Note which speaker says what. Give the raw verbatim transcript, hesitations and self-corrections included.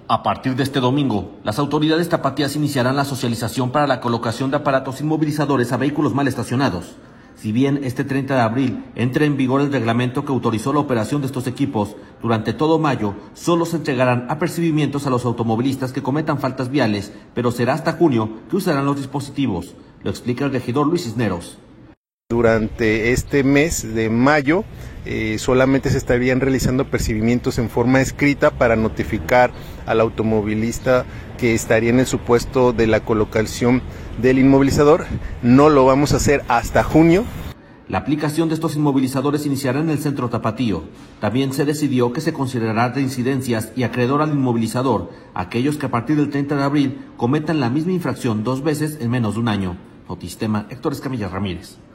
Speaker 1: A partir de este domingo, las autoridades tapatías iniciarán la socialización para la colocación de aparatos inmovilizadores a vehículos mal estacionados. Si bien este treinta de abril entra en vigor el reglamento que autorizó la operación de estos equipos, durante todo mayo solo se entregarán apercibimientos a los automovilistas que cometan faltas viales, pero será hasta junio que usarán los dispositivos. Lo explica el regidor Luis Cisneros.
Speaker 2: Durante este mes de mayo eh, solamente se estarían realizando apercibimientos en forma escrita para notificar al automovilista que estaría en el supuesto de la colocación del inmovilizador. No lo vamos a hacer hasta junio.
Speaker 1: La aplicación de estos inmovilizadores iniciará en el centro tapatío. También se decidió que se considerará de incidencias y acreedor al inmovilizador aquellos que a partir del treinta de abril cometan la misma infracción dos veces en menos de un año. Notistema, Héctor Escamilla Ramírez.